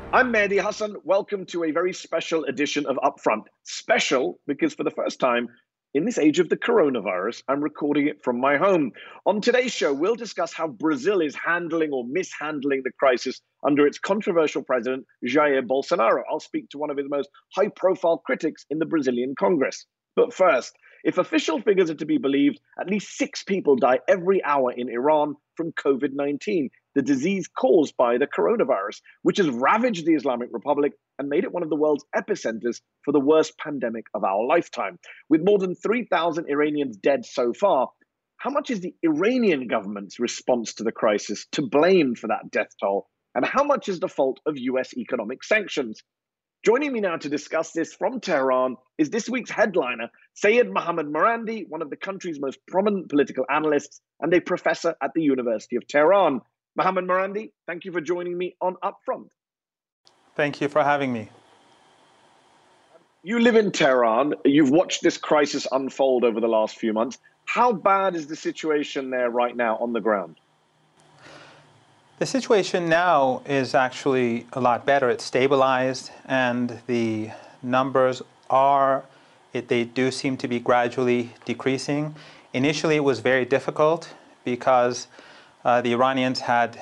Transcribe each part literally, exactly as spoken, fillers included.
I'm Mehdi Hassan. Welcome to a very special edition of Upfront. Special because for the first time in this age of the coronavirus, I'm recording it from my home. On today's show, we'll discuss how Brazil is handling or mishandling the crisis under its controversial president, Jair Bolsonaro. I'll speak to one of his most high-profile critics in the Brazilian Congress. But first, if official figures are to be believed, at least six people die every hour in Iran from COVID nineteen, the disease caused by the coronavirus, which has ravaged the Islamic Republic and made it one of the world's epicenters for the worst pandemic of our lifetime. With more than three thousand Iranians dead so far, how much is the Iranian government's response to the crisis to blame for that death toll? And how much is the fault of U S economic sanctions? Joining me now to discuss this from Tehran is this week's headliner, Sayed Mohammad Marandi, one of the country's most prominent political analysts and a professor at the University of Tehran. Mohammad Marandi, thank you for joining me on Upfront. Thank you for having me. You live in Tehran. You've watched this crisis unfold over the last few months. How bad is the situation there right now on the ground? The situation now is actually a lot better. It's stabilized, and the numbers are, it, they do seem to be gradually decreasing. Initially, it was very difficult because uh, the Iranians had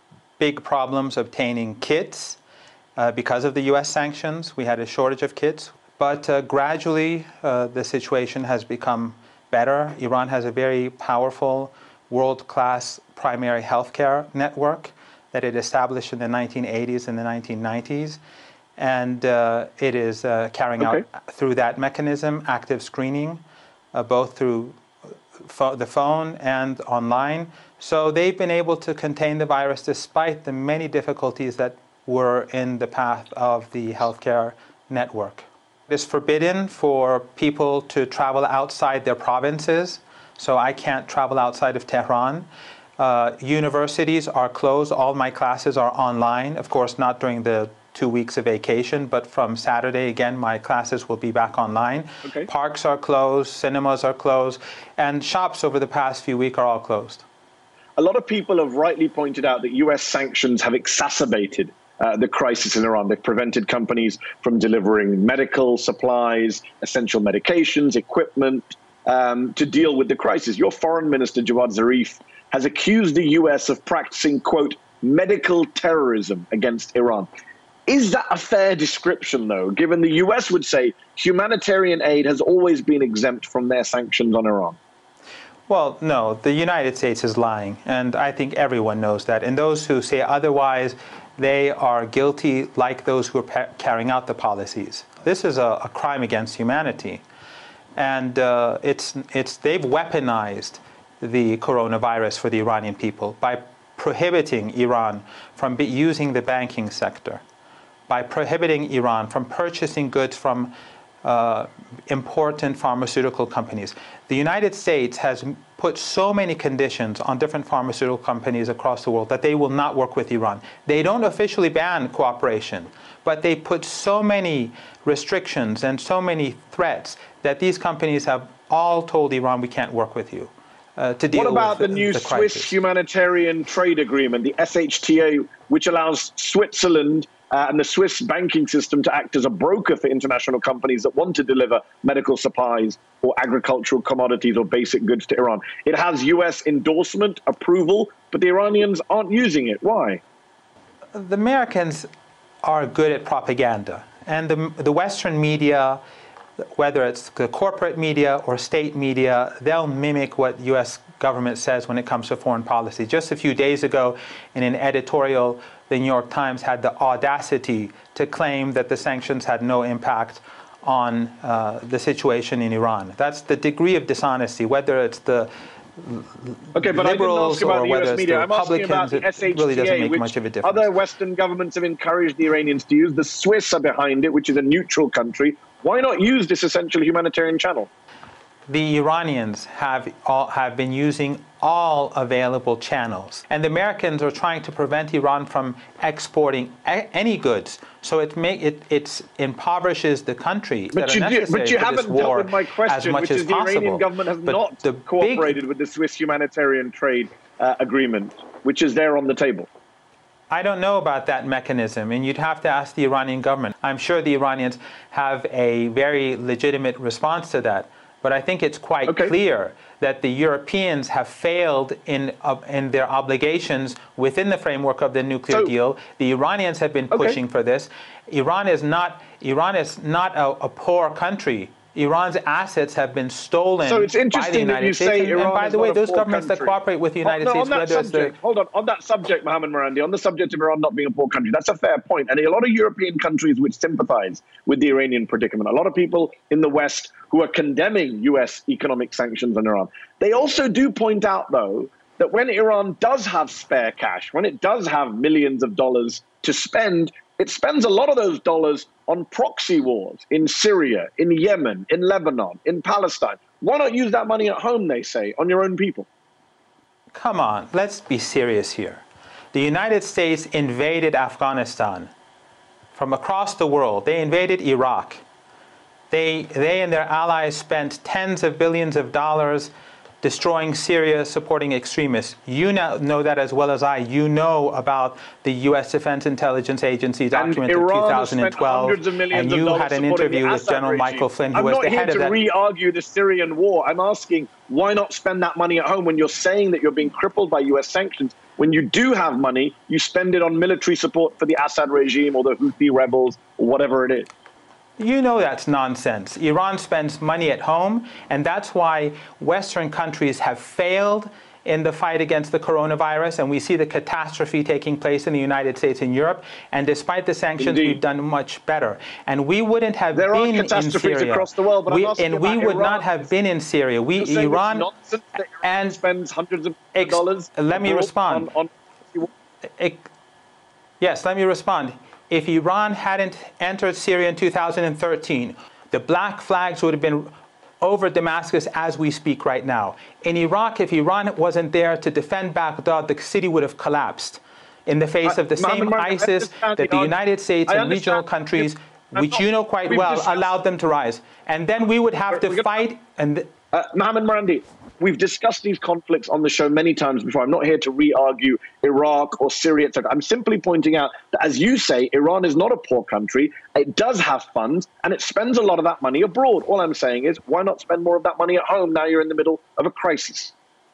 big problems obtaining kits uh, because of the U S sanctions. We had a shortage of kits, but uh, gradually uh, the situation has become better. Iran has a very powerful world-class primary healthcare network that it established in the nineteen eighties and the nineteen nineties. And uh, it is uh, carrying okay. out through that mechanism active screening, uh, both through fo- the phone and online. So they've been able to contain the virus despite the many difficulties that were in the path of the healthcare network. It's forbidden for people to travel outside their provinces. So I can't travel outside of Tehran. Uh, universities are closed. All my classes are online. Of course, not during the two weeks of vacation, but from Saturday, again, my classes will be back online. Okay. Parks are closed, cinemas are closed, and shops over the past few weeks are all closed. A lot of people have rightly pointed out that U S sanctions have exacerbated uh, the crisis in Iran. They've prevented companies from delivering medical supplies, essential medications, equipment, um, to deal with the crisis. Your foreign minister, Jawad Zarif, has accused the U S of practicing, quote, medical terrorism against Iran. Is that a fair description, though, given the U S would say humanitarian aid has always been exempt from their sanctions on Iran? Well, no, the United States is lying, and I think everyone knows that. And those who say otherwise, they are guilty like those who are pa- carrying out the policies. This is a, a crime against humanity. And uh, it's, it's, they've weaponized the coronavirus for the Iranian people by prohibiting Iran from be using the banking sector, by prohibiting Iran from purchasing goods from uh, important pharmaceutical companies. The United States has put so many conditions on different pharmaceutical companies across the world that they will not work with Iran. They don't officially ban cooperation, but they put so many restrictions and so many threats that these companies have all told Iran, we can't work with you. Uh, to deal what about with the new the Swiss Humanitarian Trade Agreement, the S H T A, which allows Switzerland uh, and the Swiss banking system to act as a broker for international companies that want to deliver medical supplies or agricultural commodities or basic goods to Iran? It has U S endorsement, approval, but the Iranians aren't using it. Why? The Americans are good at propaganda, and the, the Western media, whether it's the corporate media or state media, they'll mimic what U S government says when it comes to foreign policy. Just a few days ago, in an editorial, the New York Times had the audacity to claim that the sanctions had no impact on uh, the situation in Iran. That's the degree of dishonesty, whether it's the Okay, but liberals I didn't ask about or the whether U S it's media. the I'm asking about Republicans, the S H T A, it really doesn't make which much of a difference. Other Western governments have encouraged the Iranians to use. The Swiss are behind it, which is a neutral country. Why not use this essential humanitarian channel? The Iranians have all, have been using all available channels, and the Americans are trying to prevent Iran from exporting a, any goods. So it make it it's impoverishes the country but that you are do, necessary But you for haven't this war dealt with my question, as much which as is the possible. Iranian government has but not the cooperated big, with the Swiss humanitarian trade uh, agreement, which is there on the table. I don't know about that mechanism, and you'd have to ask the Iranian government. I'm sure the Iranians have a very legitimate response to that, but I think it's quite okay. clear that the Europeans have failed in uh, in their obligations within the framework of the nuclear so, deal. The Iranians have been pushing okay. for this. Iran is not Iran is not a, a poor country. Iran's assets have been stolen so it's interesting by the United that you States. Say and, Iran and by the way, those governments country. that cooperate with the United oh, no, States, on that whether subject, it's the... hold on, on that subject, Mohammed Marandi, on the subject of Iran not being a poor country, that's a fair point. And a lot of European countries which sympathize with the Iranian predicament, a lot of people in the West who are condemning U S economic sanctions on Iran, they also do point out, though, that when Iran does have spare cash, when it does have millions of dollars to spend, it spends a lot of those dollars on proxy wars in Syria, in Yemen, in Lebanon, in Palestine. Why not use that money at home, they say, on your own people? Come on, let's be serious here. The United States invaded Afghanistan from across the world. They invaded Iraq. They, they and their allies spent tens of billions of dollars destroying Syria, supporting extremists. You know, know that as well as I. You know about the U S Defense Intelligence Agency document of two thousand twelve, and you had an interview with General regime. Michael Flynn, who I'm was the head of that. I'm not here to re-argue the Syrian war. I'm asking, why not spend that money at home when you're saying that you're being crippled by U S sanctions? When you do have money, you spend it on military support for the Assad regime or the Houthi rebels or whatever it is. You know that's nonsense. Iran spends money at home, and that's why Western countries have failed in the fight against the coronavirus, and we see the catastrophe taking place in the United States and Europe. And despite the sanctions, Indeed. we've done much better. And we wouldn't have there been are catastrophes in Syria. Across the world, but we, I'm and we would Iran. not have been in Syria. We Iran nonsense that Iran and spends hundreds of ex, dollars. Let me respond. On, on it, yes, let me respond. If Iran hadn't entered Syria in two thousand thirteen, the black flags would have been over Damascus as we speak right now. In Iraq, if Iran wasn't there to defend Baghdad, the city would have collapsed in the face of the uh, same ISIS that the United States and regional countries, which you know quite well, allowed them to rise. And then we would have to fight. And uh, Mohammed Marandi, we've discussed these conflicts on the show many times before. I'm not here to re-argue Iraq or Syria, et cetera. I'm simply pointing out that, as you say, Iran is not a poor country. It does have funds, and it spends a lot of that money abroad. All I'm saying is, why not spend more of that money at home now you're in the middle of a crisis?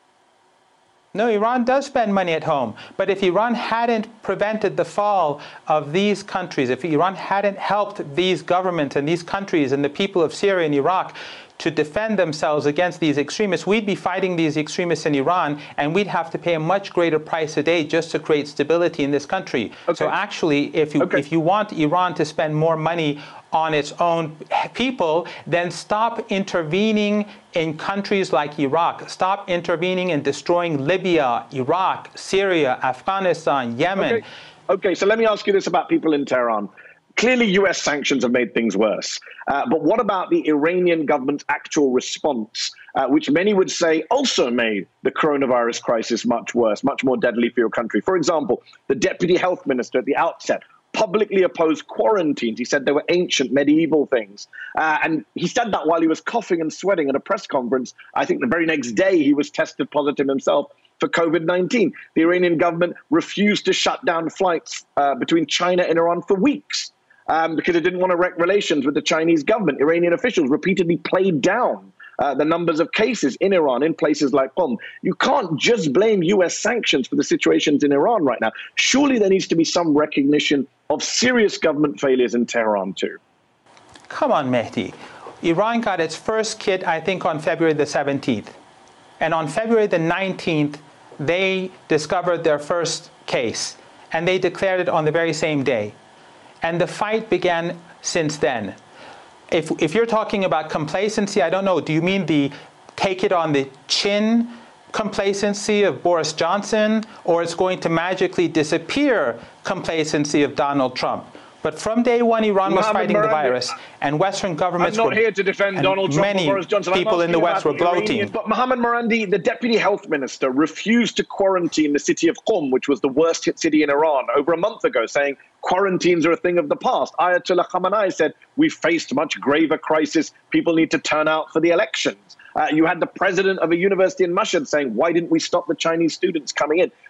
No, Iran does spend money at home. But if Iran hadn't prevented the fall of these countries, if Iran hadn't helped these governments and these countries and the people of Syria and Iraq to defend themselves against these extremists, we'd be fighting these extremists in Iran, and we'd have to pay a much greater price a day just to create stability in this country. Okay. So actually, if you, okay. if you want Iran to spend more money on its own people, then stop intervening in countries like Iraq. Stop intervening and destroying Libya, Iraq, Syria, Afghanistan, Yemen. Okay, okay. So let me ask you this about people in Tehran. Clearly, U S sanctions have made things worse. Uh, but what about the Iranian government's actual response, uh, which many would say also made the coronavirus crisis much worse, much more deadly for your country? For example, the deputy health minister at the outset publicly opposed quarantines. He said they were ancient, medieval things. Uh, and he said that while he was coughing and sweating at a press conference. I think the very next day he was tested positive himself for COVID nineteen. The Iranian government refused to shut down flights uh, between China and Iran for weeks. Um, because it didn't want to wreck relations with the Chinese government. Iranian officials repeatedly played down uh, the numbers of cases in Iran in places like Qom. You can't just blame U S sanctions for the situations in Iran right now. Surely there needs to be some recognition of serious government failures in Tehran too. Come on, Mehdi. Iran got its first kit, I think, on February the seventeenth. And on February the nineteenth, they discovered their first case. And they declared it on the very same day. And the fight began since then. If, if you're talking about complacency, I don't know, do you mean the take it on the chin complacency of Boris Johnson, or it's going to magically disappear complacency of Donald Trump? But from day one, Iran was fighting the virus, and Western governments were... I'm not here to defend Donald Trump or Boris Johnson. People in the West were gloating. But Mohammed Marandi, the deputy health minister, refused to quarantine the city of Qom, which was the worst hit city in Iran, over a month ago, saying quarantines are a thing of the past. Ayatollah Khamenei said, we faced much graver crisis. People need to turn out for the elections. Uh, you had the president of a university in Mashhad saying, why didn't we stop the Chinese students coming in?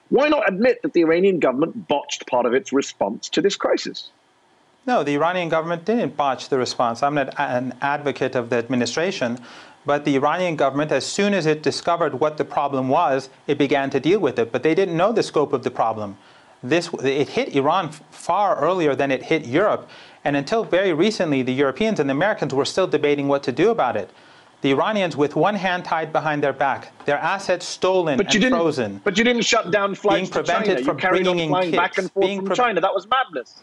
Why not admit that the Iranian government botched part of its response to this crisis? No, the Iranian government didn't botch the response. I'm not an advocate of the administration, but the Iranian government, as soon as it discovered what the problem was, it began to deal with it. But they didn't know the scope of the problem. This, it hit Iran far earlier than it hit Europe. And until very recently, the Europeans and the Americans were still debating what to do about it. The Iranians, with one hand tied behind their back, their assets stolen but and frozen. But you didn't shut down flights being prevented to China. from You carried bringing on flying in back kits, and forth from China. That was madness.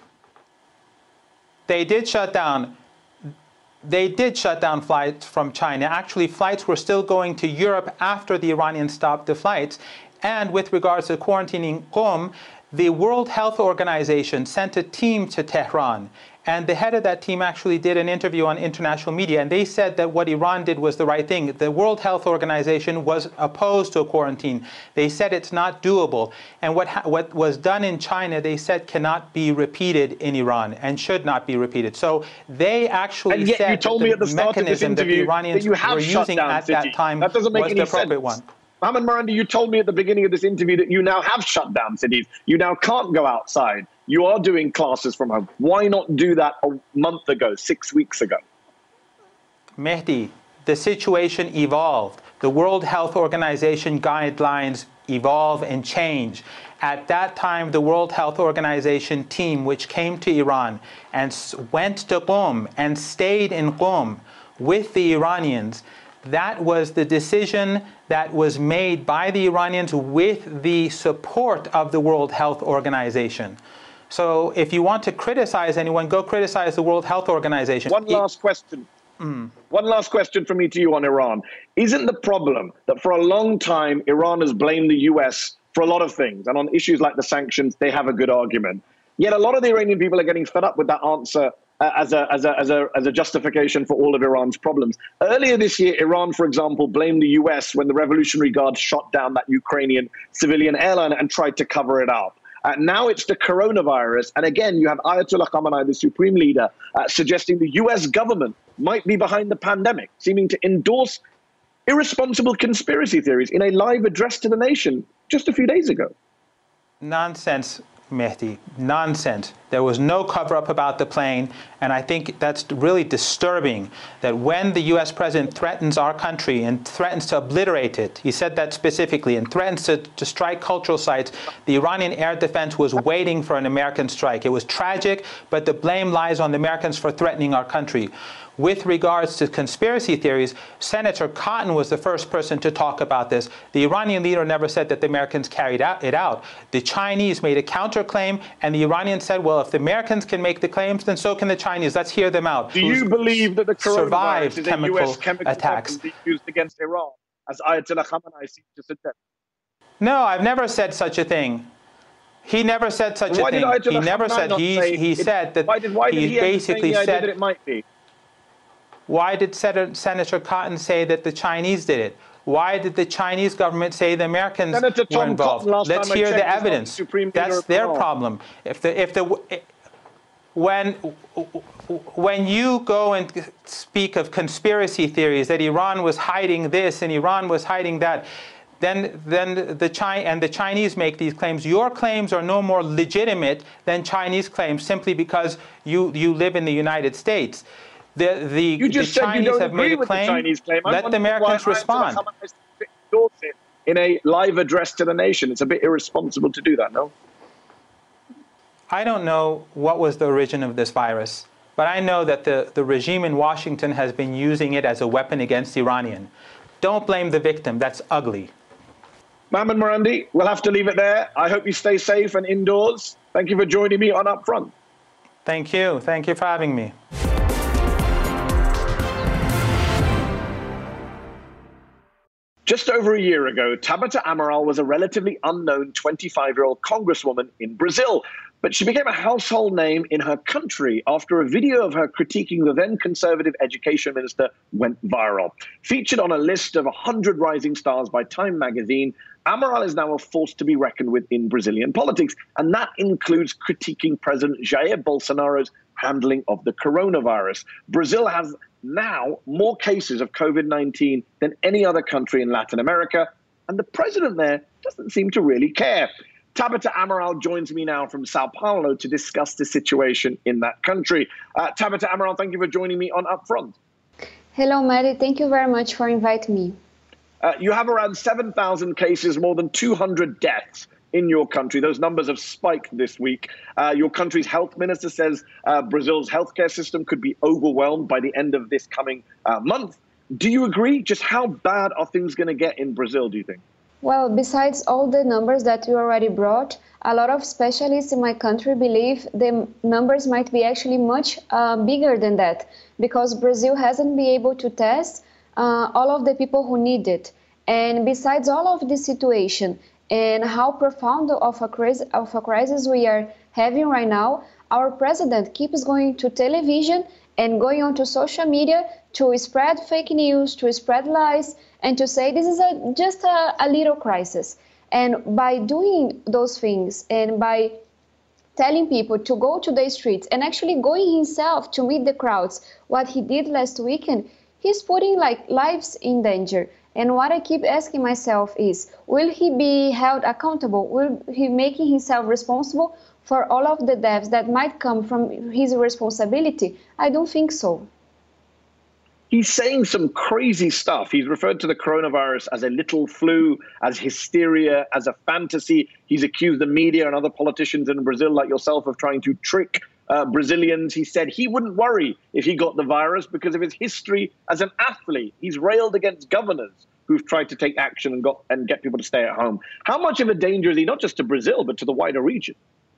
They did shut down. They did shut down flights from China. Actually, flights were still going to Europe after the Iranians stopped the flights. And with regards to quarantining Qom, the World Health Organization sent a team to Tehran. And the head of that team actually did an interview on international media, and they said that what Iran did was the right thing. The World Health Organization was opposed to a quarantine. They said it's not doable. And what, what was done in China, they said cannot be repeated in Iran and should not be repeated. So they actually and yet said you told that me the at the start of this mechanism that the interview Iranians that you have were shut using down at cities. that time That doesn't make was any the appropriate sense. one. Mohammed Marandi, you told me at the beginning of this interview that you now have shut down cities. You now can't go outside. You are doing classes from home. Why not do that a month ago, six weeks ago? Mehdi, the situation evolved. The World Health Organization guidelines evolve and change. At that time, the World Health Organization team, which came to Iran and went to Qom and stayed in Qom with the Iranians, that was the decision that was made by the Iranians with the support of the World Health Organization. So if you want to criticize anyone, go criticize the World Health Organization. One last question. Mm. One last question from me to you on Iran. Isn't the problem that for a long time, Iran has blamed the U S for a lot of things, and on issues like the sanctions, they have a good argument. Yet a lot of the Iranian people are getting fed up with that answer Uh, as, a, as, a, as, a, as a justification for all of Iran's problems. Earlier this year, Iran, for example, blamed the U S when the Revolutionary Guard shot down that Ukrainian civilian airline and tried to cover it up. Uh, now it's the coronavirus. And again, you have Ayatollah Khamenei, the supreme leader, uh, suggesting the U S government might be behind the pandemic, seeming to endorse irresponsible conspiracy theories in a live address to the nation just a few days ago. Nonsense, Mehdi, nonsense. There was no cover-up about the plane, and I think that's really disturbing that when the U S president threatens our country and threatens to obliterate it, he said that specifically, and threatens to, to strike cultural sites, the Iranian air defense was waiting for an American strike. It was tragic, but the blame lies on the Americans for threatening our country. With regards to conspiracy theories, Senator Cotton was the first person to talk about this. The Iranian leader never said that the Americans carried out, it out. The Chinese made a counterclaim, and the Iranians said, well, if the Americans can make the claims, then so can the Chinese. Let's hear them out. Do you believe that the coronavirus is a U S chemical attacks weapon used against Iran, as Ayatollah Khamenei seems to suggest? No, I've never said such a thing. He never said such why a thing. Did he never said. He, he it, said that why did, why did he, he basically the said that it might be? Why did Senator Cotton say that the Chinese did it? Why did the Chinese government say the Americans Senator were Tom involved? Cotton, Let's hear the evidence. The That's their problem. If the if the when when you go and speak of conspiracy theories that Iran was hiding this and Iran was hiding that, then then the Chi and the Chinese make these claims. Your claims are no more legitimate than Chinese claims simply because you you live in the United States. The, the, you just the said Chinese you don't have agree made a with claim. The Chinese claim. Let the Americans respond. In a live address to the nation, it's a bit irresponsible to do that, no? I don't know what was the origin of this virus, but I know that the, the regime in Washington has been using it as a weapon against Iranian. Don't blame the victim. That's ugly. Mohammed Marandi, we'll have to leave it there. I hope you stay safe and indoors. Thank you for joining me on Upfront. Thank you. Thank you for having me. Just over a year ago, Tabata Amaral was a relatively unknown twenty-five-year-old congresswoman in Brazil, but she became a household name in her country after a video of her critiquing the then conservative education minister went viral. Featured on a list of one hundred rising stars by Time magazine, Amaral is now a force to be reckoned with in Brazilian politics, and that includes critiquing President Jair Bolsonaro's handling of the coronavirus. Brazil has now more cases of COVID nineteen than any other country in Latin America, and the president there doesn't seem to really care. Tabata Amaral joins me now from Sao Paulo to discuss the situation in that country. Uh, Tabata Amaral, thank you for joining me on Upfront. Hello, Maddie. Thank you very much for inviting me. Uh, you have around seven thousand cases, more than two hundred deaths in your country. Those numbers have spiked this week. Uh, your country's health minister says uh, Brazil's healthcare system could be overwhelmed by the end of this coming uh, month. Do you agree? Just how bad are things going to get in Brazil, do you think? Well, besides all the numbers that you already brought, a lot of specialists in my country believe the numbers might be actually much uh, bigger than that, because Brazil hasn't been able to test uh, all of the people who need it. And besides all of this situation and how profound of a, crisis, of a crisis we are having right now, our president keeps going to television and going on to social media to spread fake news, to spread lies, and to say this is a, just a, a little crisis. And by doing those things and by telling people to go to the streets and actually going himself to meet the crowds, what he did last weekend, he's putting like lives in danger. And what I keep asking myself is, will he be held accountable? Will he making himself responsible for all of the deaths that might come from his responsibility? I don't think so. He's saying some crazy stuff. He's referred to the coronavirus as a little flu, as hysteria, as a fantasy. He's accused the media and other politicians in Brazil like yourself of trying to trick uh, Brazilians. He said he wouldn't worry if he got the virus because of his history as an athlete. He's railed against governors who've tried to take action and got and get people to stay at home. How much of a danger is he, not just to Brazil, but to the wider region?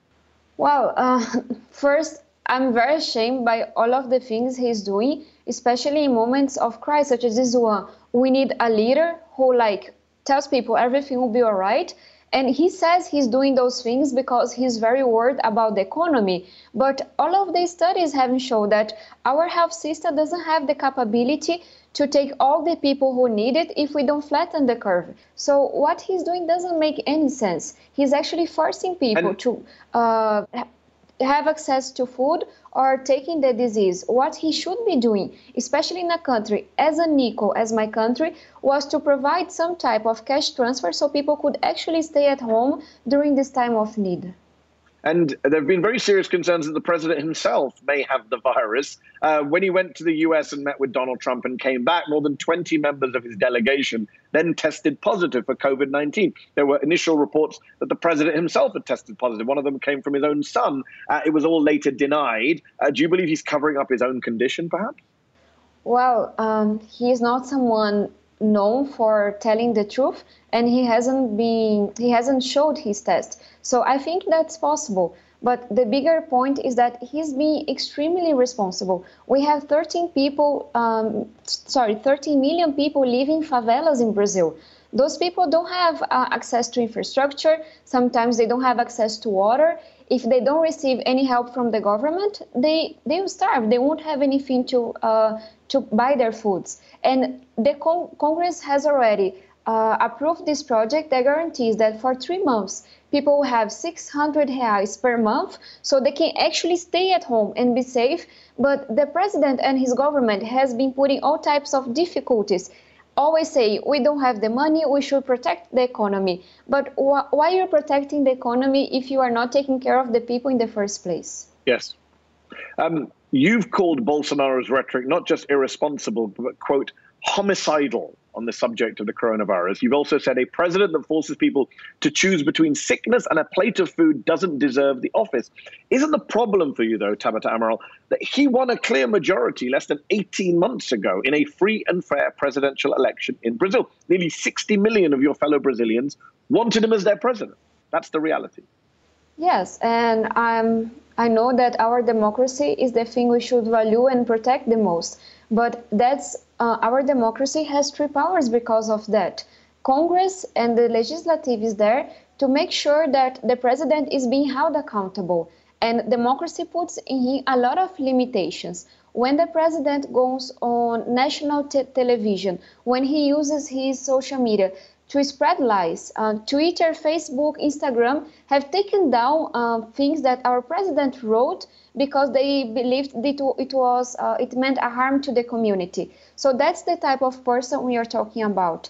Well, uh, first, I'm very ashamed by all of the things he's doing, especially in moments of crisis such as this one. We need a leader who like tells people everything will be all right. And he says he's doing those things because he's very worried about the economy. But all of the studies have shown that our health system doesn't have the capability to take all the people who need it if we don't flatten the curve. So what he's doing doesn't make any sense. He's actually forcing people and to uh, have access to food or taking the disease. What he should be doing, especially in a country as unequal as my country, was to provide some type of cash transfer so people could actually stay at home during this time of need. And there have been very serious concerns that the president himself may have the virus. Uh, when he went to the U S and met with Donald Trump and came back, more than twenty members of his delegation then tested positive for COVID nineteen. There were initial reports that the president himself had tested positive. One of them came from his own son. Uh, it was all later denied. Uh, do you believe he's covering up his own condition, perhaps? Well, um, he is not someone known for telling the truth, and he hasn't been he hasn't showed his test. So I think that's possible. But the bigger point is that he's being extremely responsible. We have thirteen people, um, sorry, thirteen million people living in favelas in Brazil. Those people don't have uh, access to infrastructure. Sometimes they don't have access to water. If they don't receive any help from the government, they they will starve. They won't have anything to uh, to buy their foods. And the con Congress has already uh, approved this project that guarantees that for three months, people will have six hundred reais per month, so they can actually stay at home and be safe. But the president and his government has been putting all types of difficulties. Always say, we don't have the money, we should protect the economy. But wh why are you protecting the economy if you are not taking care of the people in the first place? Yes. Um, you've called Bolsonaro's rhetoric not just irresponsible, but, quote, homicidal on the subject of the coronavirus. You've also said a president that forces people to choose between sickness and a plate of food doesn't deserve the office. Isn't the problem for you, though, Tabata Amaral, that he won a clear majority less than eighteen months ago in a free and fair presidential election in Brazil? Nearly sixty million of your fellow Brazilians wanted him as their president. That's the reality. Yes, and um, I know that our democracy is the thing we should value and protect the most. But that's uh, our democracy has three powers because of that. Congress and the legislative is there to make sure that the president is being held accountable. And democracy puts in a lot of limitations. When the president goes on national te television, when he uses his social media to spread lies, uh, Twitter, Facebook, Instagram have taken down uh, things that our president wrote because they believed it, it was uh, it meant a harm to the community. So that's the type of person we are talking about.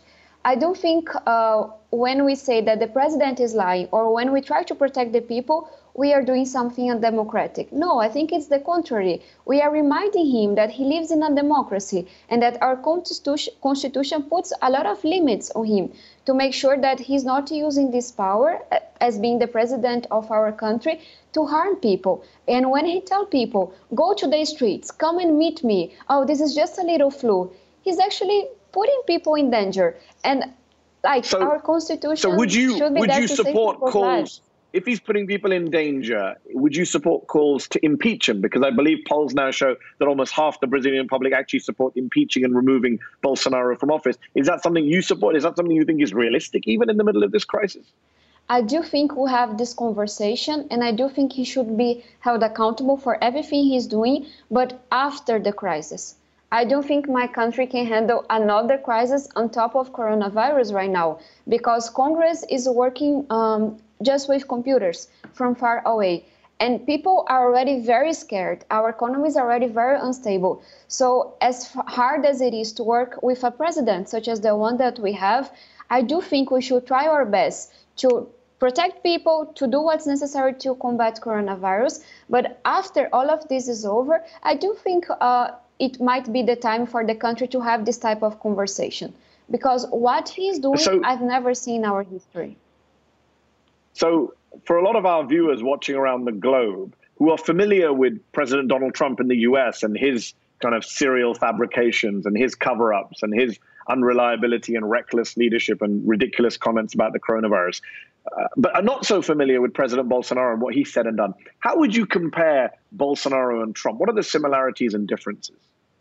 I don't think uh, when we say that the president is lying or when we try to protect the people, we are doing something undemocratic. No, I think it's the contrary. We are reminding him that he lives in a democracy and that our constitution, constitution puts a lot of limits on him to make sure that he's not using this power as being the president of our country to harm people. And when he tells people, go to the streets, come and meet me, oh, this is just a little flu, he's actually putting people in danger. And like so, our constitution so would you, should be would there you to support save people's calls, lives. if he's putting people in danger, would you support calls to impeach him? Because I believe polls now show that almost half the Brazilian public actually support impeaching and removing Bolsonaro from office. Is that something you support? Is that something you think is realistic, even in the middle of this crisis? I do think we have this conversation, and I do think he should be held accountable for everything he's doing, but after the crisis. I don't think my country can handle another crisis on top of coronavirus right now, because Congress is working um, just with computers from far away. And people are already very scared. Our economy is already very unstable. So as hard as it is to work with a president such as the one that we have, I do think we should try our best to protect people, to do what's necessary to combat coronavirus. But after all of this is over, I do think uh, it might be the time for the country to have this type of conversation. Because what he's doing, so, I've never seen in our history. So for a lot of our viewers watching around the globe who are familiar with President Donald Trump in the U S and his kind of serial fabrications and his cover-ups and his unreliability and reckless leadership and ridiculous comments about the coronavirus, uh, but are not so familiar with President Bolsonaro and what he said and done, how would you compare Bolsonaro and Trump? What are the similarities and differences?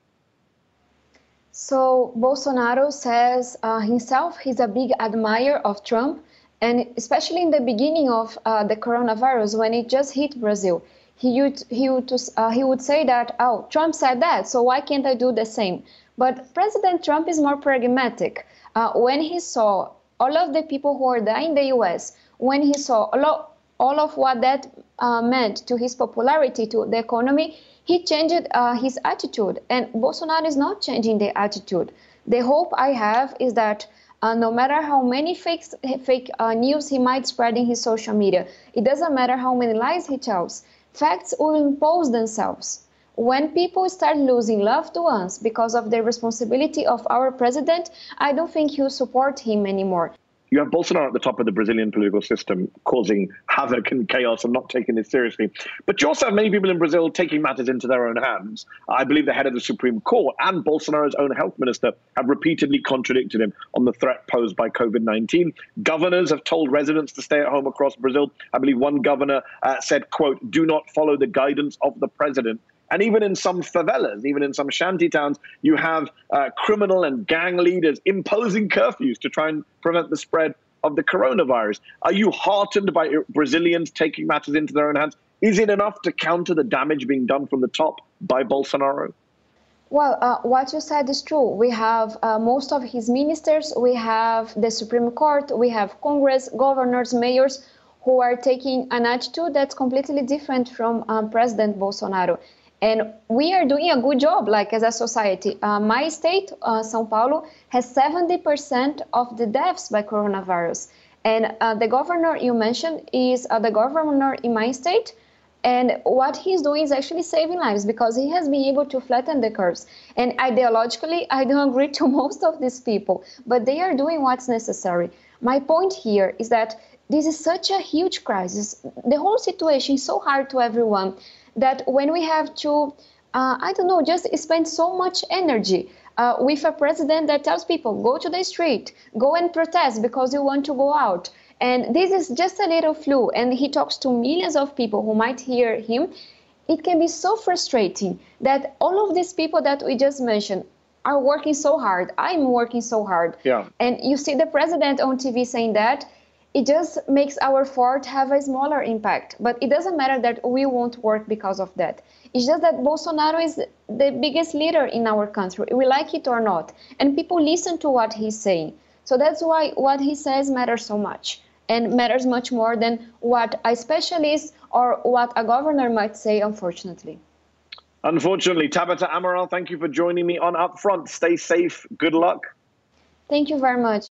So Bolsonaro says uh, himself he's a big admirer of Trump, and especially in the beginning of uh, the coronavirus, when it just hit Brazil, he would, he, would, uh, he would say that, oh, Trump said that, so why can't I do the same? But President Trump is more pragmatic. Uh, when he saw all of the people who are dying in the U S, when he saw all of, all of what that uh, meant to his popularity, to the economy, he changed uh, his attitude. And Bolsonaro is not changing the attitude. The hope I have is that uh, no matter how many fake, fake uh, news he might spread in his social media, it doesn't matter how many lies he tells, facts will impose themselves. When people start losing loved ones because of the responsibility of our president, I don't think you support him anymore. You have Bolsonaro at the top of the Brazilian political system causing havoc and chaos and not taking this seriously. But you also have many people in Brazil taking matters into their own hands. I believe the head of the Supreme Court and Bolsonaro's own health minister have repeatedly contradicted him on the threat posed by COVID nineteen. Governors have told residents to stay at home across Brazil. I believe one governor uh, said, quote, do not follow the guidance of the president. And even in some favelas, even in some shanty towns, you have uh, criminal and gang leaders imposing curfews to try and prevent the spread of the coronavirus. Are you heartened by Brazilians taking matters into their own hands? Is it enough to counter the damage being done from the top by Bolsonaro? Well, uh, what you said is true. We have uh, most of his ministers, we have the Supreme Court, we have Congress, governors, mayors, who are taking an attitude that's completely different from um, President Bolsonaro. And we are doing a good job, like as a society. Uh, my state, uh, São Paulo, has seventy percent of the deaths by coronavirus. And uh, the governor you mentioned is uh, the governor in my state. And what he's doing is actually saving lives because he has been able to flatten the curves. And ideologically, I don't agree to most of these people, but they are doing what's necessary. My point here is that this is such a huge crisis. The whole situation is so hard to everyone that when we have to, uh, I don't know, just spend so much energy uh, with a president that tells people, go to the street, go and protest because you want to go out. And this is just a little flu. And he talks to millions of people who might hear him. It can be so frustrating that all of these people that we just mentioned are working so hard. I'm working so hard. Yeah. And you see the president on T V saying that. It just makes our effort have a smaller impact. But it doesn't matter that we won't work because of that. It's just that Bolsonaro is the biggest leader in our country. We like it or not. And people listen to what he's saying. So that's why what he says matters so much. And matters much more than what a specialist or what a governor might say, unfortunately. Unfortunately, Tabata Amaral, thank you for joining me on Upfront. Stay safe. Good luck. Thank you very much.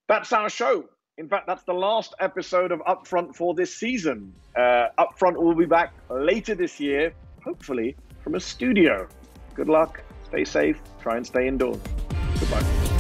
That's our show. In fact, that's the last episode of Upfront for this season. Uh, Upfront will be back later this year, hopefully from a studio. Good luck, stay safe, try and stay indoors. Goodbye.